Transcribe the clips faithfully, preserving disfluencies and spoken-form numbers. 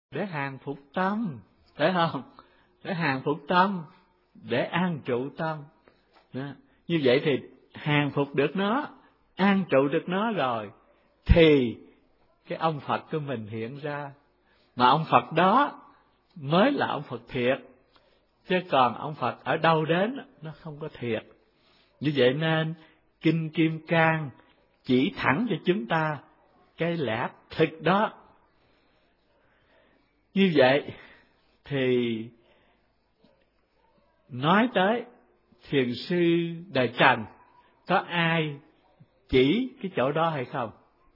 để hàng phục tâm, phải không? Để hàng phục tâm, để an trụ tâm. Đó. Như vậy thì hàng phục được nó, an trụ được nó rồi, thì cái ông Phật của mình hiện ra. Mà ông Phật đó mới là ông Phật thiệt, chứ còn ông Phật ở đâu đến nó không có thiệt. Như vậy nên Kinh Kim Cang chỉ thẳng cho chúng ta cái lẽ thực đó. Như vậy thì nói tới thiền sư đời Trần, có ai chỉ cái chỗ đó hay không?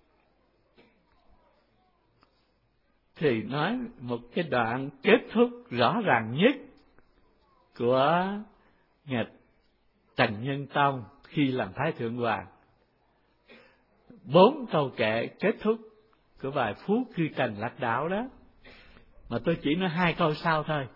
Thì nói một cái đoạn kết thúc rõ ràng nhất của Ngài Trần Nhân Tông khi làm Thái Thượng Hoàng. Bốn câu kệ kết thúc của bài Phú Cư Trần Lạc Đạo đó, mà tôi chỉ nói hai câu sau thôi.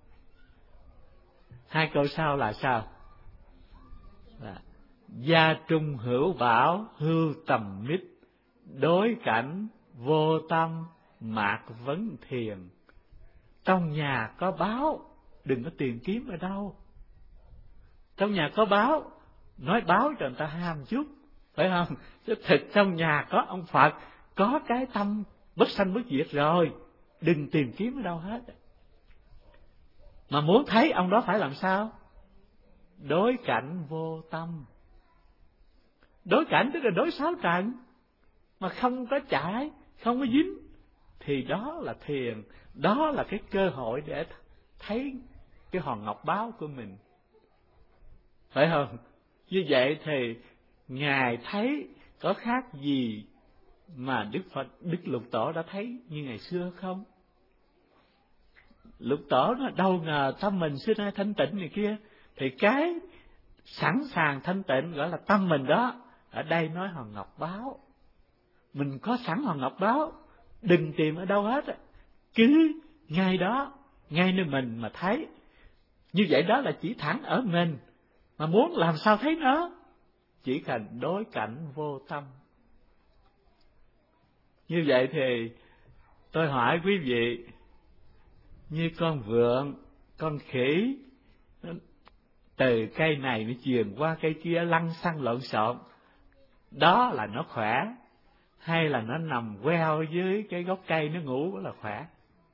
Hai câu sau là sao? Là gia trung hữu bảo hưu tầm mít, đối cảnh vô tâm mạc vấn thiền. Trong nhà có báo, đừng có tìm kiếm ở đâu. Trong nhà có báo, nói báo cho người ta ham chút, phải không? Chứ thực trong nhà có ông Phật, có cái tâm bất sanh bất diệt rồi, đừng tìm kiếm ở đâu hết. Mà muốn thấy ông đó phải làm sao? Đối cảnh vô tâm. Đối cảnh tức là đối sáu trần, mà không có chạy, không có dính, thì đó là thiền, đó là cái cơ hội để thấy cái hòn ngọc báo của mình, phải không? Như vậy thì Ngài thấy có khác gì mà Đức Phật, Đức Lục Tổ đã thấy như ngày xưa không? Lục Tổ nó đâu ngờ tâm mình xưa nay thanh tịnh này kia, thì cái sẵn sàng thanh tịnh gọi là tâm mình đó. Ở đây nói hòn ngọc báo, mình có sẵn hòn ngọc báo, đừng tìm ở đâu hết, cứ ngay đó, ngay nơi mình mà thấy. Như vậy đó là chỉ thẳng ở mình, mà muốn làm sao thấy nó, chỉ cần đối cảnh vô tâm. Như vậy thì tôi hỏi quý vị, như con vượn, con khỉ, từ cây này nó truyền qua cây kia lăn xăng lộn xộn, đó là nó khỏe, hay là nó nằm queo dưới cái gốc cây nó ngủ đó là khỏe?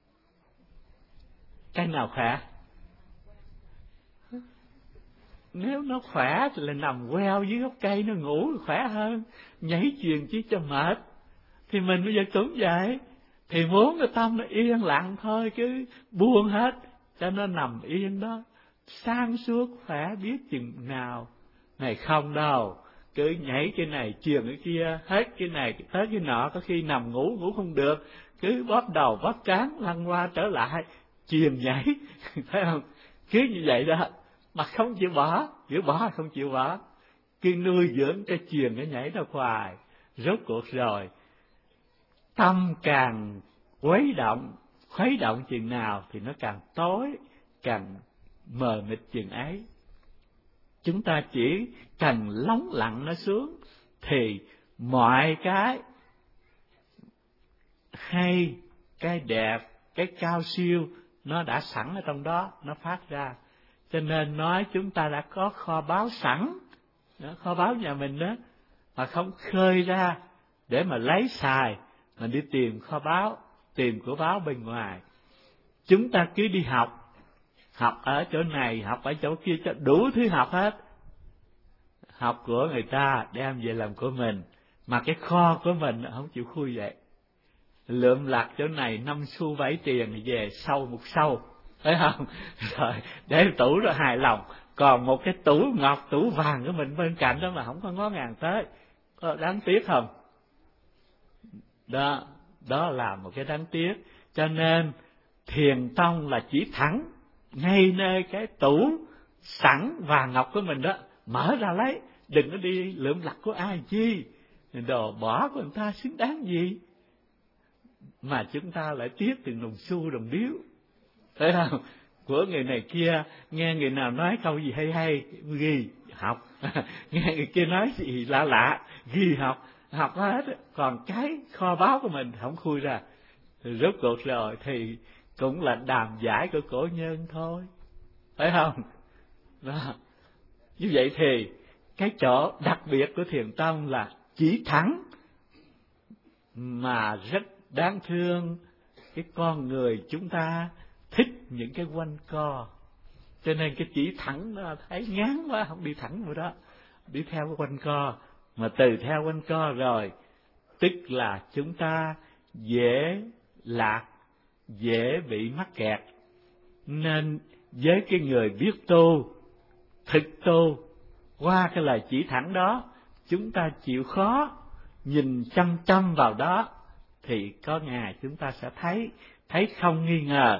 Cái nào khỏe? Nếu nó khỏe thì là nằm queo dưới gốc cây nó ngủ khỏe hơn, nhảy chuyền chứ cho mệt. Thì mình bây giờ cũng vậy, thì muốn cái tâm nó yên lặng thôi, cứ buông hết cho nó nằm yên đó, sáng suốt khỏe biết chừng nào. Này không đâu, cứ nhảy cái này chuyền cái kia, hết cái này tới cái nọ, có khi nằm ngủ ngủ không được, cứ bóp đầu bóp trán lăn qua trở lại, chuyền nhảy, phải không? Cứ như vậy đó, mà không chịu bỏ, chịu bỏ không chịu bỏ, cứ nuôi dưỡng cái chuyền cái nhảy đó hoài. Rốt cuộc rồi tâm càng quấy động, khuấy động chừng nào thì nó càng tối, càng mờ mịt chừng ấy. Chúng ta chỉ cần lắng lặng nó xuống, thì mọi cái hay, cái đẹp, cái cao siêu nó đã sẵn ở trong đó, nó phát ra. Cho nên nói chúng ta đã có kho báu sẵn, đó, kho báu nhà mình đó, mà không khơi ra để mà lấy xài, mà đi tìm kho báu, tìm của báu bên ngoài. Chúng ta cứ đi học, học ở chỗ này, học ở chỗ kia, cho đủ thứ học hết. Học của người ta đem về làm của mình, mà cái kho của mình không chịu khui vậy. Lượm lặt chỗ này năm xu bảy tiền về sâu một sâu, thấy không? Rồi để tủ đó hài lòng, còn một cái tủ ngọc, tủ vàng của mình bên cạnh đó mà không có ngó ngàng tới, có đáng tiếc không? Đó, đó là một cái đáng tiếc. Cho nên thiền tông là chỉ thẳng ngay nơi cái tủ sẵn vàng ngọc của mình đó, mở ra lấy, đừng có đi lượm lặt của ai chi, đồ bỏ của người ta xứng đáng gì mà chúng ta lại tiếc từng đồng xu đồng điếu, thấy không? Của người này kia, nghe người nào nói câu gì hay hay ghi học, nghe người kia nói gì lạ lạ ghi học, học hết. Còn cái kho báu của mình không khui ra, Rốt cuộc rồi thì cũng là đàm giải của cổ nhân thôi, phải không? Đó. Như vậy thì cái chỗ đặc biệt của Thiền tông là chỉ thẳng, mà rất đáng thương cái con người chúng ta thích những cái quanh co, cho nên cái chỉ thẳng nó thấy ngán quá, không đi thẳng vào đó, đi theo cái quanh co. Mà từ theo quanh co rồi tức là chúng ta dễ lạc, dễ bị mắc kẹt. Nên với cái người biết tu, thực tu, qua cái lời chỉ thẳng đó, chúng ta chịu khó nhìn chăm chăm vào đó, thì có ngày chúng ta sẽ thấy, thấy không nghi ngờ.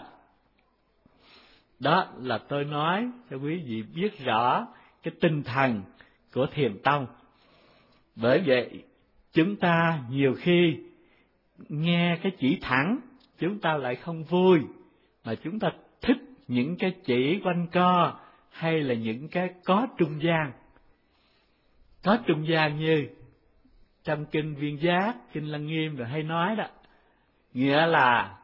Đó là tôi nói cho quý vị biết rõ cái tinh thần của Thiền tông. Bởi vậy chúng ta nhiều khi nghe cái chỉ thẳng, chúng ta lại không vui, mà chúng ta thích những cái chỉ quanh co, hay là những cái có trung gian. Có trung gian như trong kinh Viên Giác, kinh Lăng Nghiêm rồi hay nói đó, nghĩa là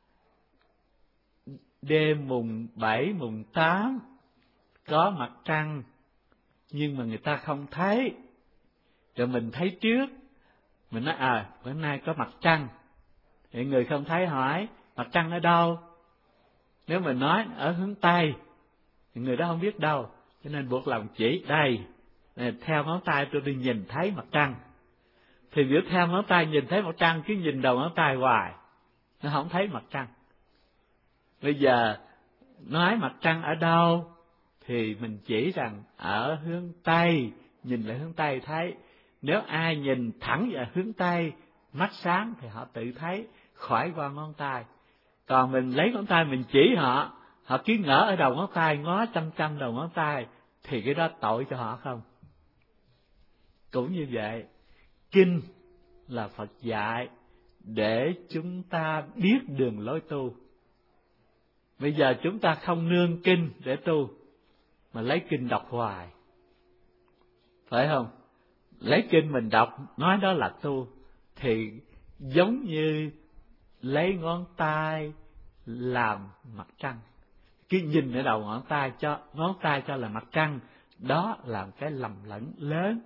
đêm mùng bảy, mùng tám có mặt trăng, nhưng mà người ta không thấy, rồi mình thấy trước, mình nói à bữa nay có mặt trăng, thì người không thấy hỏi mặt trăng ở đâu. Nếu mình nói ở hướng Tây thì người đó không biết đâu, cho nên buộc lòng chỉ đây, theo ngón tay tôi đi nhìn thấy mặt trăng. Thì nếu theo ngón tay nhìn thấy mặt trăng, cứ nhìn đầu ngón tay hoài, nó không thấy mặt trăng. Bây giờ nói mặt trăng ở đâu thì mình chỉ rằng ở hướng Tây, nhìn lại hướng Tây thấy. Nếu ai nhìn thẳng vào hướng Tây, mắt sáng thì họ tự thấy, khỏi qua ngón tay. Còn mình lấy ngón tay mình chỉ họ, họ cứ ngỡ ở đầu ngón tay, ngó chăm chăm đầu ngón tay, thì cái đó tội cho họ không? Cũng như vậy, kinh là Phật dạy để chúng ta biết đường lối tu. Bây giờ chúng ta không nương kinh để tu, mà lấy kinh đọc hoài, phải không? Lấy kinh mình đọc, nói đó là tu, thì giống như lấy ngón tay làm mặt trăng, cứ nhìn ở đầu ngón tay cho ngón tay cho là mặt trăng, đó là cái lầm lẫn lớn.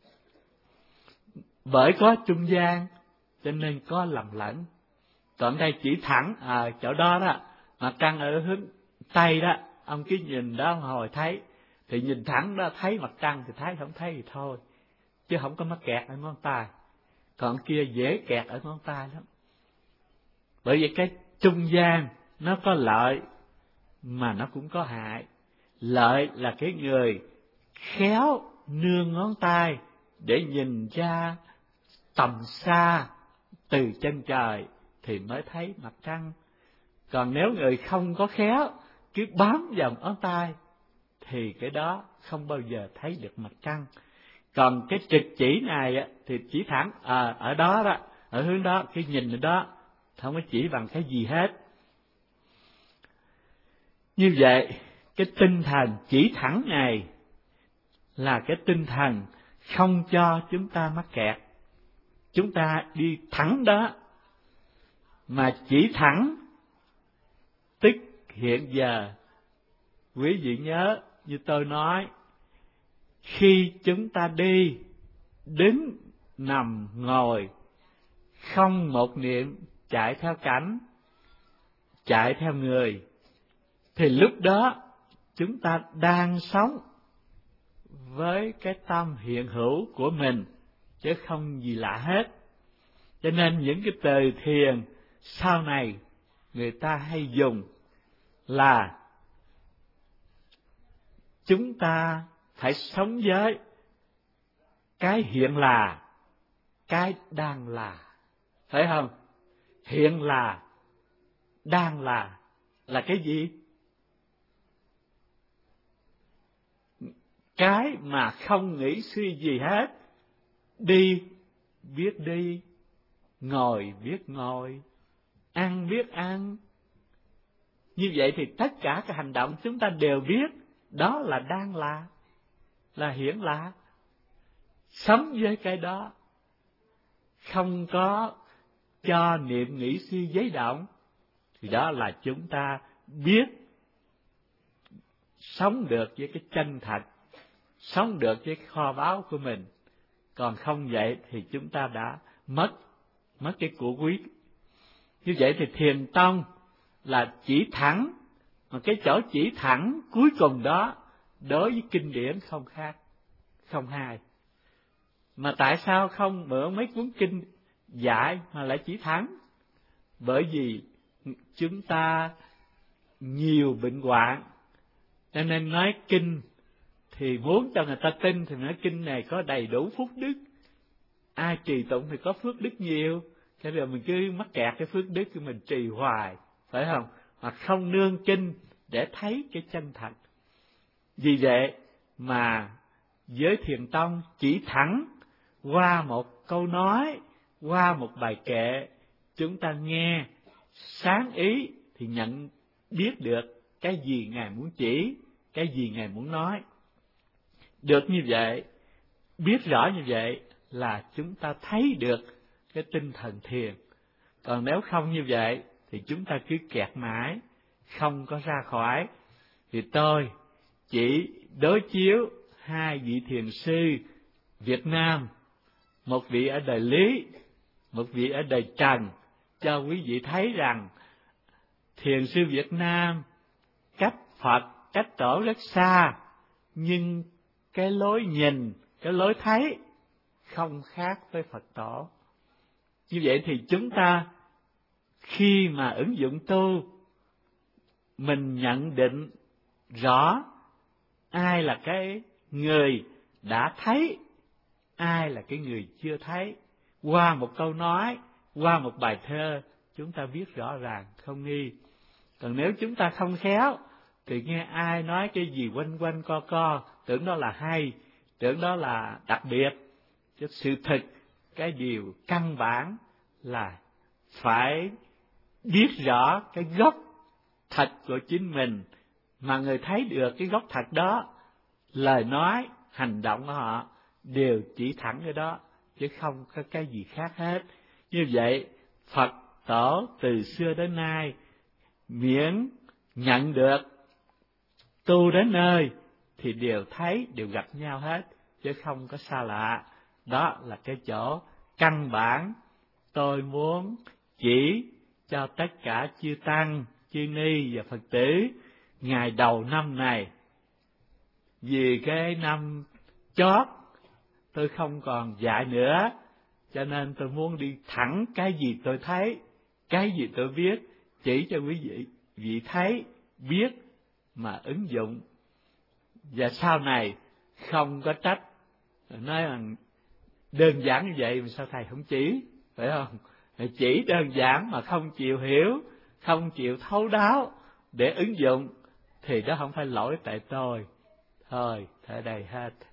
Bởi có trung gian cho nên có lầm lẫn. Còn đây chỉ thẳng à, chỗ đó đó, mặt trăng ở hướng Tây đó, ông cứ nhìn đó hồi thấy, thì nhìn thẳng đó thấy mặt trăng, thì thấy không thấy thì thôi, chứ không có mắc kẹt ở ngón tay. Còn kia dễ kẹt ở ngón tay lắm. Bởi vậy cái trung gian nó có lợi mà nó cũng có hại. Lợi là cái người khéo nương ngón tay để nhìn ra tầm xa từ chân trời thì mới thấy mặt trăng. Còn nếu người không có khéo, cứ bám vào ngón tay thì cái đó không bao giờ thấy được mặt trăng. Còn cái trực chỉ này thì chỉ thẳng à, ở đó đó, ở hướng đó, cái nhìn ở đó, không có chỉ bằng cái gì hết. Như vậy, cái tinh thần chỉ thẳng này là cái tinh thần không cho chúng ta mắc kẹt. Chúng ta đi thẳng đó, mà chỉ thẳng, tức hiện giờ, quý vị nhớ như tôi nói, khi chúng ta đi, đứng, nằm, ngồi, không một niệm chạy theo cảnh, chạy theo người, thì lúc đó chúng ta đang sống với cái tâm hiện hữu của mình, chứ không gì lạ hết. Cho nên những cái từ thiền sau này người ta hay dùng là chúng ta phải sống với cái hiện là, cái đang là, phải không? Hiện là, đang là, là cái gì? Cái mà không nghĩ suy gì hết. Đi biết đi, ngồi biết ngồi, ăn biết ăn. Như vậy thì tất cả các hành động chúng ta đều biết, đó là đang là, là hiển là. Sống với cái đó, không có cho niệm nghĩ suy giấy động, thì đó là chúng ta biết sống được với cái chân thật, sống được với cái kho báu của mình. Còn không vậy thì chúng ta đã mất mất cái của quý. Như vậy thì thiền tông là chỉ thẳng, mà cái chỗ chỉ thẳng cuối cùng đó đối với kinh điển không khác, không hai. Mà tại sao không mượn mấy cuốn kinh dạy mà lại chỉ thẳng? Bởi vì chúng ta nhiều bệnh hoạn, cho nên nói kinh thì muốn cho người ta tin thì nói kinh này có đầy đủ phước đức. Ai trì tụng thì có phước đức nhiều, cho nên mình cứ mắc kẹt cái phước đức của mình trì hoài, phải không? Hoặc không nương kinh để thấy cái chân thật. Vì vậy mà với thiền tông chỉ thẳng qua một câu nói, qua một bài kệ, chúng ta nghe sáng ý thì nhận biết được cái gì Ngài muốn chỉ, cái gì Ngài muốn nói. Được như vậy, biết rõ như vậy là chúng ta thấy được cái tinh thần thiền. Còn nếu không như vậy thì chúng ta cứ kẹt mãi, không có ra khỏi. Thì tôi chỉ đối chiếu hai vị thiền sư Việt Nam, một vị ở đời Lý, một vị ở đời Trần, cho quý vị thấy rằng thiền sư Việt Nam cách Phật, cách Tổ rất xa, nhưng cái lối nhìn, cái lối thấy không khác với Phật Tổ. Như vậy thì chúng ta khi mà ứng dụng tu, mình nhận định rõ ai là cái người đã thấy, ai là cái người chưa thấy. Qua một câu nói, qua một bài thơ, chúng ta biết rõ ràng, không nghi. Còn nếu chúng ta không khéo, thì nghe ai nói cái gì quanh quanh co co, tưởng đó là hay, tưởng đó là đặc biệt. Chứ sự thực, cái điều căn bản là phải biết rõ cái gốc thật của chính mình, mà người thấy được cái gốc thật đó, lời nói, hành động của họ đều chỉ thẳng cái đó, chứ không có cái gì khác hết. Như vậy, Phật Tổ từ xưa đến nay miễn nhận được, tu đến nơi thì đều thấy, đều gặp nhau hết, chứ không có xa lạ. Đó là cái chỗ căn bản tôi muốn chỉ cho tất cả chư Tăng, chư Ni và Phật tử ngày đầu năm này. Vì cái năm chót tôi không còn dạy nữa, cho nên tôi muốn đi thẳng cái gì tôi thấy, cái gì tôi biết, chỉ cho quý vị vị thấy, biết mà ứng dụng. Và sau này không có trách, nói rằng đơn giản như vậy mà sao thầy không chỉ, phải không? Chỉ đơn giản mà không chịu hiểu, không chịu thấu đáo để ứng dụng, thì đó không phải lỗi tại tôi. Thôi, tới đây hết.